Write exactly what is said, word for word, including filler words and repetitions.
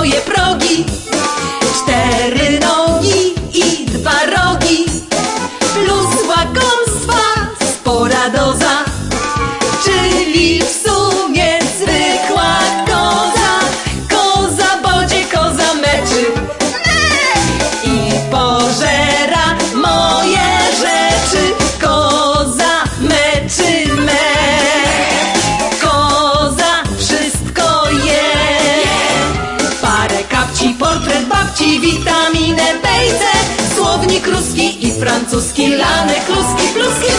swoje progi. Cztery nogi i dwa rogi, plus łakomstwa spora doza, czyli w sumie zwykła koza. Koza bodzie, koza meczy i pożera moje rzeczy. Koza meczy me, koza wszystko je. Parę kapci, portret babci, witaminę B i C, słownik ruski i francuski, lane, kluski, pluski.